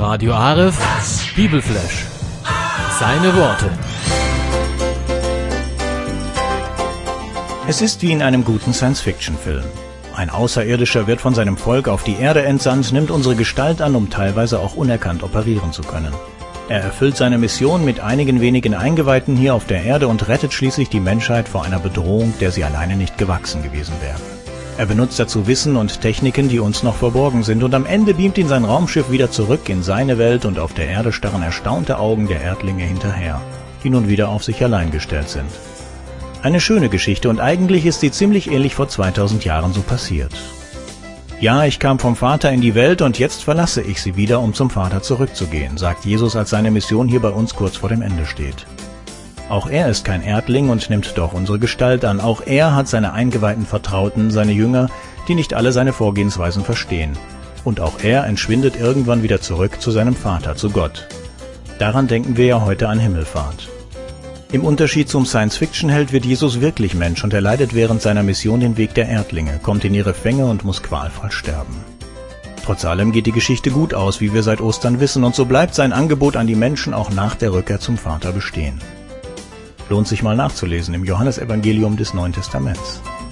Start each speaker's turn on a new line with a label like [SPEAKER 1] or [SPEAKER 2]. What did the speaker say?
[SPEAKER 1] Radio Aref, Bibelflash. Seine Worte.
[SPEAKER 2] Es ist wie in einem guten Science-Fiction-Film. Ein Außerirdischer wird von seinem Volk auf die Erde entsandt, nimmt unsere Gestalt an, um teilweise auch unerkannt operieren zu können. Er erfüllt seine Mission mit einigen wenigen Eingeweihten hier auf der Erde und rettet schließlich die Menschheit vor einer Bedrohung, der sie alleine nicht gewachsen gewesen wäre. Er benutzt dazu Wissen und Techniken, die uns noch verborgen sind, und am Ende beamt ihn sein Raumschiff wieder zurück in seine Welt, und auf der Erde starren erstaunte Augen der Erdlinge hinterher, die nun wieder auf sich allein gestellt sind. Eine schöne Geschichte, und eigentlich ist sie ziemlich ähnlich vor 2000 Jahren so passiert. Ja, ich kam vom Vater in die Welt und jetzt verlasse ich sie wieder, um zum Vater zurückzugehen, sagt Jesus, als seine Mission hier bei uns kurz vor dem Ende steht. Auch er ist kein Erdling und nimmt doch unsere Gestalt an. Auch er hat seine eingeweihten Vertrauten, seine Jünger, die nicht alle seine Vorgehensweisen verstehen. Und auch er entschwindet irgendwann wieder zurück zu seinem Vater, zu Gott. Daran denken wir ja heute an Himmelfahrt. Im Unterschied zum Science-Fiction-Held wird Jesus wirklich Mensch und er leidet während seiner Mission den Weg der Erdlinge, kommt in ihre Fänge und muss qualvoll sterben. Trotz allem geht die Geschichte gut aus, wie wir seit Ostern wissen, und so bleibt sein Angebot an die Menschen auch nach der Rückkehr zum Vater bestehen. Lohnt sich mal nachzulesen im Johannesevangelium des Neuen Testaments.